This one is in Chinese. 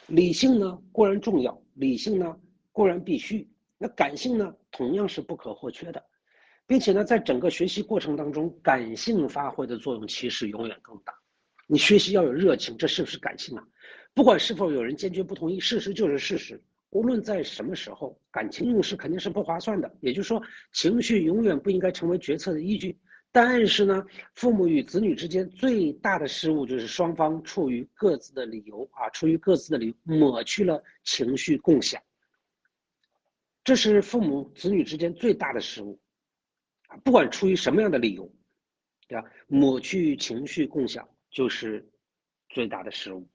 理性呢固然重要，理性呢固然必须，那感性呢同样是不可或缺的，并且呢，在整个学习过程当中，感性发挥的作用其实永远更大。你学习要有热情，这是不是感性啊？不管是否有人坚决不同意，事实就是事实。无论在什么时候，感情用事肯定是不划算的。也就是说，情绪永远不应该成为决策的依据。但是呢，父母与子女之间最大的失误就是双方出于各自的理由抹去了情绪共享，这是父母子女之间最大的失误。不管出于什么样的理由，对吧？抹去情绪共享就是最大的失误。